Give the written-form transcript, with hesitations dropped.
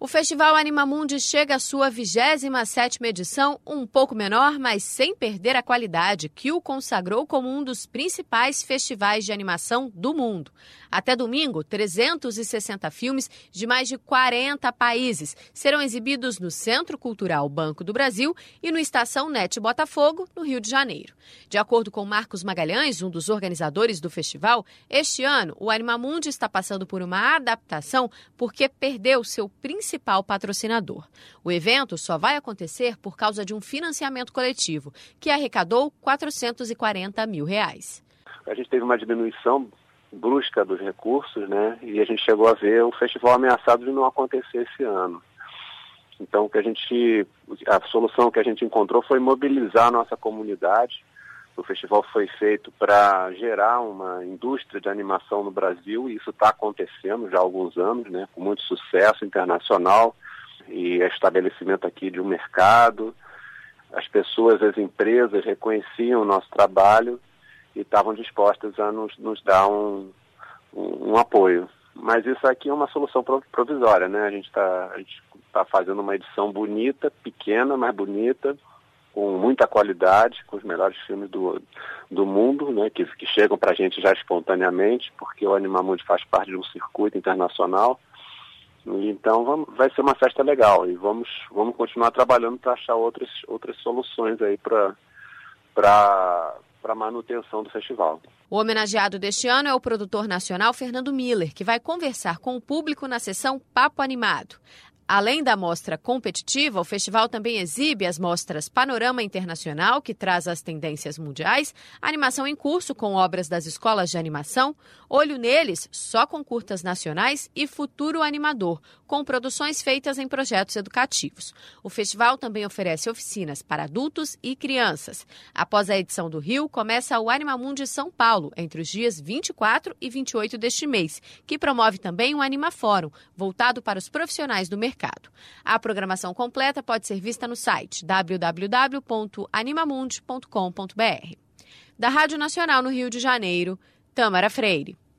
O Festival Animamundi chega à sua 27ª edição, um pouco menor, mas sem perder a qualidade que o consagrou como um dos principais festivais de animação do mundo. Até domingo, 360 filmes de mais de 40 países serão exibidos no Centro Cultural Banco do Brasil e no Estação NET Botafogo, no Rio de Janeiro. De acordo com Marcos Magalhães, um dos organizadores do festival, este ano o Animamundi está passando por uma adaptação porque perdeu seu principal patrocinador. O evento só vai acontecer por causa de um financiamento coletivo, que arrecadou R$ 440 mil. A gente teve uma diminuição brusca dos recursos, né? E a gente chegou a ver o festival ameaçado de não acontecer esse ano. Então, a solução que a gente encontrou foi mobilizar a nossa comunidade. O festival foi feito para gerar uma indústria de animação no Brasil e isso está acontecendo já há alguns anos, né, com muito sucesso internacional e estabelecimento aqui de um mercado. As pessoas, as empresas reconheciam o nosso trabalho e estavam dispostas a nos dar um apoio. Mas isso aqui é uma solução provisória, né? A gente tá fazendo uma edição bonita, pequena, mas bonita, com muita qualidade, com os melhores filmes do mundo, né, que chegam para a gente já espontaneamente, porque o Animamundi faz parte de um circuito internacional. Então vai ser uma festa legal e vamos continuar trabalhando para achar outras soluções aí para a manutenção do festival. O homenageado deste ano é o produtor nacional Fernando Miller, que vai conversar com o público na sessão Papo Animado. Além da mostra competitiva, o festival também exibe as mostras Panorama Internacional, que traz as tendências mundiais, animação em curso com obras das escolas de animação, Olho Neles, só com curtas nacionais e Futuro Animador, com produções feitas em projetos educativos. O festival também oferece oficinas para adultos e crianças. Após a edição do Rio, começa o Animamundi São Paulo, entre os dias 24 e 28 deste mês, que promove também um Animafórum, voltado para os profissionais do mercado. A programação completa pode ser vista no site www.animamundi.com.br. Da Rádio Nacional no Rio de Janeiro, Tâmara Freire.